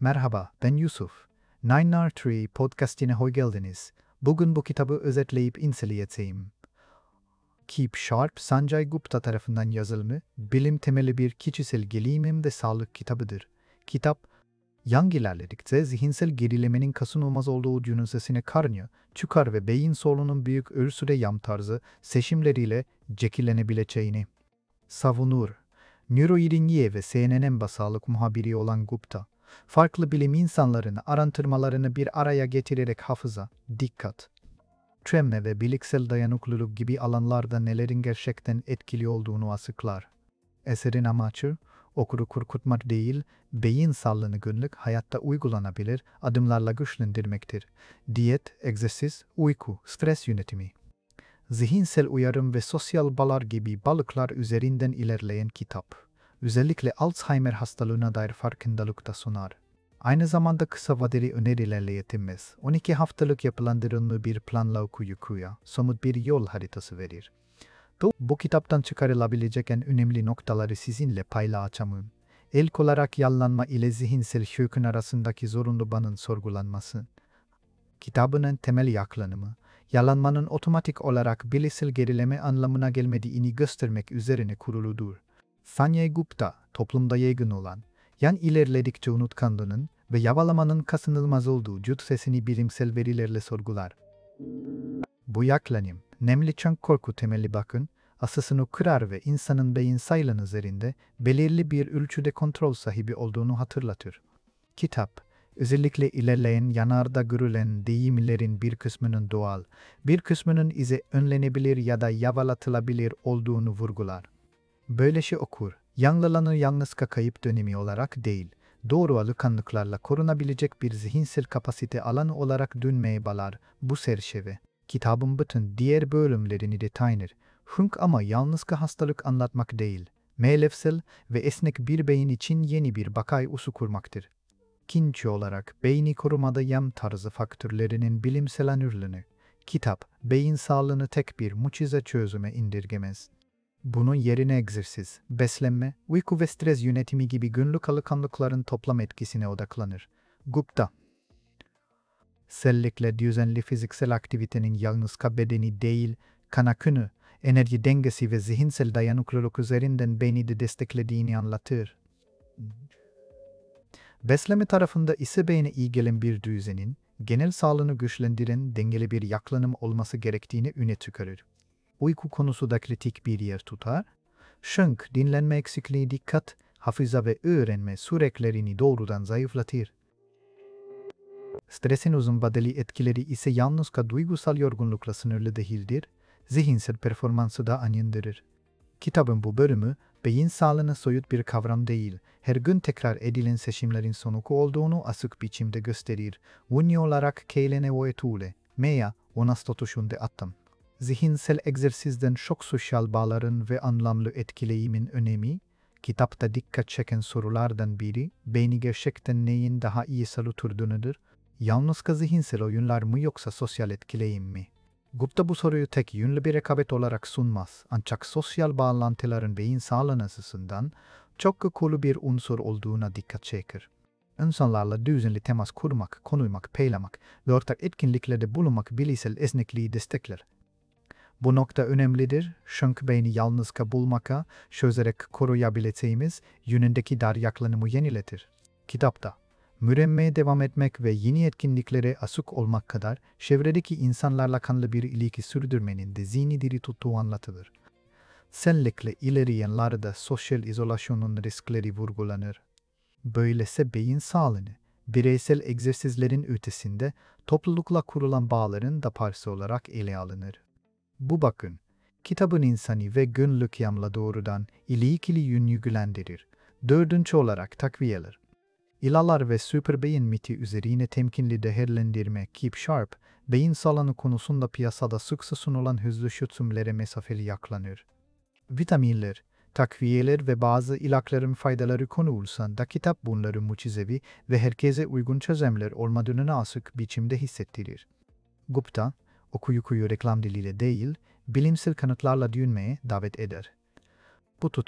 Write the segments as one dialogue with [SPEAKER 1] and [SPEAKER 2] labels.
[SPEAKER 1] Merhaba, ben Yusuf. Nine Tree podcastine hoş geldiniz. Bugün bu kitabı özetleyip inceleyeceğim. Keep Sharp, Sanjay Gupta tarafından yazılmış, bilim temeli bir kişisel gelişim ve sağlık kitabıdır. Kitap, yan ilerledikçe zihinsel gerilemenin kaçınılmaz olduğu cünüzesine karşı çıkar ve beyin solunun büyük ölçüde yam tarzı seçimleriyle şekillenebileceğini savunur. Neuroengineer ve CNN sağlık muhabiri olan Gupta, farklı bilim insanlarını araştırmalarını bir araya getirerek hafıza, dikkat, travma ve bilişsel dayanıklılık gibi alanlarda nelerin gerçekten etkili olduğunu açıklar. Eserin amacı, okuru korkutmak değil, beyin sağlığını günlük hayatta uygulanabilir adımlarla güçlendirmektir. Diyet, egzersiz, uyku, stres yönetimi, zihinsel uyarım ve sosyal bağlar gibi balıklar üzerinden ilerleyen kitap, özellikle Alzheimer hastalığına dair farkındalık da sunar. Aynı zamanda kısa vadeli önerilerle yetinmez. 12 haftalık yapılandırılmış bir planla okuyucuya somut bir yol haritası verir. Bu kitaptan çıkarılabilecek en önemli noktaları sizinle paylaşacağım. İlk olarak yalanlanma ile zihinsel şokun arasındaki zorunlu bağın sorgulanması. Kitabın en temel yaklaşımı, yalanmanın otomatik olarak bilişsel gerileme anlamına gelmediğini göstermek üzerine kuruludur. Sanjay Gupta, toplumda yaygın olan, yan ilerledikçe unutkanlığının ve yavalamanın kaçınılmaz olduğu cüssesini bilimsel verilerle sorgular. Bu yaklaşım, nemliçen korku temelli bakın, asasını kırar ve insanın beyin sağlığı üzerinde belirli bir ölçüde kontrol sahibi olduğunu hatırlatır. Kitap, özellikle ilerleyen yanarda görülen deyimlerin bir kısmının doğal, bir kısmının ise önlenebilir ya da yavalatılabilir olduğunu vurgular. Böylece okur, yanlılanı yalnızca kayıp dönemi olarak değil, doğru alışkanlıklarla korunabilecek bir zihinsel kapasite alanı olarak dönmeye bağlar bu çerçeve. Kitabın bütün diğer bölümlerini detaylar, ama yalnızca hastalık anlatmak değil, meyilsel ve esnek bir beyin için yeni bir bakay usu kurmaktır. İkinci olarak beyni korumada yam tarzı faktörlerinin bilimsel analizini, kitap, beyin sağlığını tek bir mucize çözüme indirgemez. Bunun yerine egzersiz, beslenme, uyku ve stres yönetimi gibi günlük alışkanlıkların toplam etkisine odaklanır. Gupta, özellikle düzenli fiziksel aktivitenin yalnızca bedeni değil, kan akını, enerji dengesi ve zihinsel dayanıklılık üzerinden beyni de desteklediğini anlatır. Beslenme tarafında ise beyne iyi gelen bir düzenin, genel sağlığını güçlendiren dengeli bir yaklaşım olması gerektiğini öne çıkarır. Uyku konusu da kritik bir yer tutar. Dinlenme eksikliği dikkat, hafıza ve öğrenme süreklerini doğrudan zayıflatır. Stresin uzun vadeli etkileri ise yalnızca duygusal yorgunlukla sınırlı değildir, zihinsel performansı da anındırır. Kitabın bu bölümü, beyin sağlığına soyut bir kavram değil, her gün tekrar edilen seçimlerin sonucu olduğunu açık biçimde gösterir. Ünlü olarak keylene o etule, meya, ona statüsünde attım. Zihinsel egzersizden çok sosyal bağların ve anlamlı etkileyimin önemi, kitapta dikkat çeken sorulardan biri, beyni gerçekten neyin daha iyi salıtırdığıdır, yalnızca zihinsel oyunlar mı yoksa sosyal etkileyim mi? Gupta bu soruyu tek yönlü bir rekabet olarak sunmaz, ancak sosyal bağlantıların beyin sağlığı açısından çok köklü bir unsur olduğuna dikkat çeker. İnsanlarla düzenli temas kurmak, konuşmak, paylaşmak ve ortak etkinliklerde bulunmak bilişsel esnekliği destekler. Bu nokta önemlidir çünkü beyni yalnızca bulmaka, çözerek koruyabileceğimiz yönündeki dar yaklaşımı yeniletir. Kitapta, müğrenmeye devam etmek ve yeni etkinliklere açık olmak kadar çevredeki insanlarla kanlı bir ilişki sürdürmenin de zihni diri tuttuğu anlatılır. Özellikle ilerleyenlerde sosyal izolasyonun riskleri vurgulanır. Böylese beyin sağlığını, bireysel egzersizlerin ötesinde toplulukla kurulan bağların da parçası olarak ele alınır. Bu bakın, kitabın insani ve günlük yaşamla doğrudan ilişkili yönünü ilgilendirir. Dördüncü olarak takviyeler. İlalar ve süper beyin miti üzerine temkinli değerlendirme Keep Sharp, beyin sağlığı konusunda piyasada sıkça sunulan hızlı çözümlere mesafeli yaklanır. Vitaminler, takviyeler ve bazı ilaçların faydaları konulsa da kitap bunları mucizevi ve herkese uygun çözümler olmadığını açık biçimde hissettirir. Gupta, okuyucuyu reklam diliyle değil, bilimsel kanıtlarla düşünmeye davet eder. Bu tutum,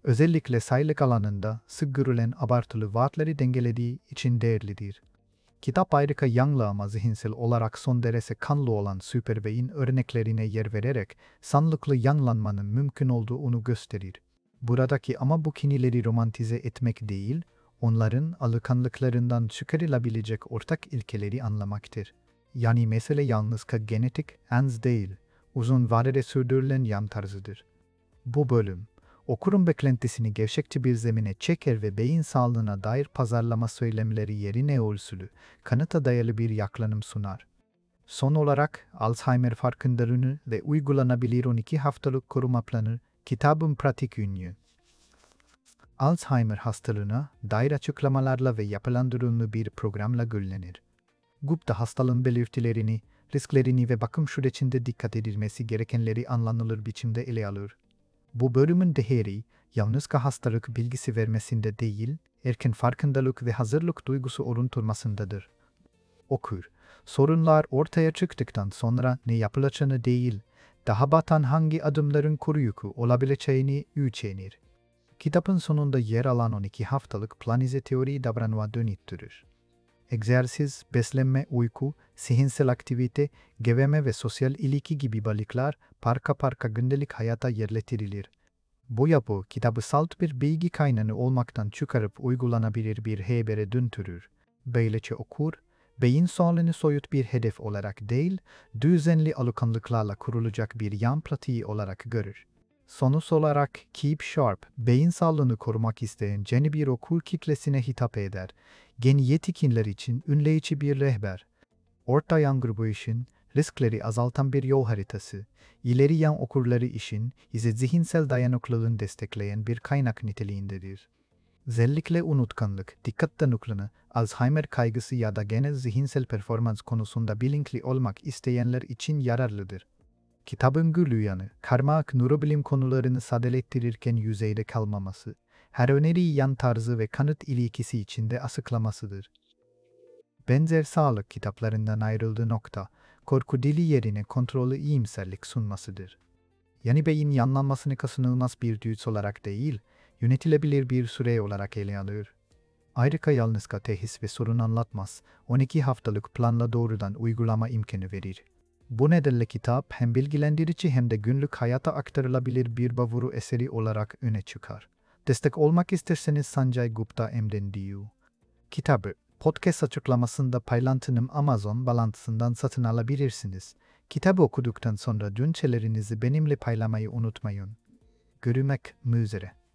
[SPEAKER 1] Özellikle sağlık alanında sık görülen abartılı vaatleri dengelediği için değerlidir. Kitap ayrıca yanlı ama zihinsel olarak son derece kanlı olan süperbeyin örneklerine yer vererek sağlıklı yanlanmanın mümkün olduğunu gösterir. Buradaki ama bu kinileri romantize etmek değil, onların alışkanlıklarından çıkarılabilecek ortak ilkeleri anlamaktır. Yani mesele yalnızca genetik, ans değil, uzun vadede sürdürülen yan tarzıdır. Bu bölüm, okurun beklentisini gevşekçe bir zemine çeker ve beyin sağlığına dair pazarlama söylemleri yerine ölçülü, kanıta dayalı bir yaklaşım sunar. Son olarak Alzheimer farkındalığını ve uygulanabilir 12 haftalık koruma planı, kitabın pratik yönü. Alzheimer hastalığına dair açıklamalarla ve yapılandırılmış bir programla güllenir. Gupta hastalığın belirtilerini, risklerini ve bakım sürecinde dikkat edilmesi gerekenleri anlanılır biçimde ele alır. Bu bölümün değeri, yalnızca hastalık bilgisi vermesinde değil, erken farkındalık ve hazırlık duygusu oluşturmasındadır. Okur, sorunlar ortaya çıktıktan sonra ne yapılacağını değil, daha batan hangi adımların koruyucu olabileceğini ölçenir. Kitabın sonunda yer alan 12 haftalık planize teori davranışa dönüttürür. Egzersiz, beslenme, uyku, zihinsel aktivite, geveme ve sosyal ilişki gibi balıklar parka parka gündelik hayata yerleştirilir. Bu yapı kitabı salt bir bilgi kaynağı olmaktan çıkarıp uygulanabilir bir habere döndürür. Böylece okur, beyin sağlığını soyut bir hedef olarak değil, düzenli alışkanlıklarla kurulacak bir yan pratiği olarak görür. Sonuç olarak Keep Sharp, beyin sağlığını korumak isteyen yeni bir okur kitlesine hitap eder. Gen yetişkinler için önleyici bir rehber. Orta yan grubu için riskleri azaltan bir yol haritası, ileri yan okurları için ise zihinsel dayanıklılığını destekleyen bir kaynak niteliğindedir. Özellikle unutkanlık, dikkat dağınıklığını, Alzheimer kaygısı ya da genel zihinsel performans konusunda bilinçli olmak isteyenler için yararlıdır. Kitabın gülü yanı, karmaşık nörobilim konularını sadeleştirirken yüzeyde kalmaması, her öneriyi yan tarzı ve kanıt ilişkisi içinde açıklamasıdır. Benzer sağlık kitaplarından ayrıldığı nokta, korku dili yerine kontrollü iyimserlik sunmasıdır. Yani beyin yanlanmasını kaçınılmaz bir düğüt olarak değil, yönetilebilir bir süre olarak ele alır. Ayrıca yalnızca teşhis ve sorun anlatmaz, 12 haftalık planla doğrudan uygulama imkanı verir. Bu nedenle kitap hem bilgilendirici hem de günlük hayata aktarılabilir bir bavuru eseri olarak öne çıkar. Destek olmak isterseniz Sanjay Gupta M'den diyor. Kitabı, podcast açıklamasında paylaştığım Amazon bağlantısından satın alabilirsiniz. Kitabı okuduktan sonra düşüncelerinizi benimle paylaşmayı unutmayın. Görüşmek üzere.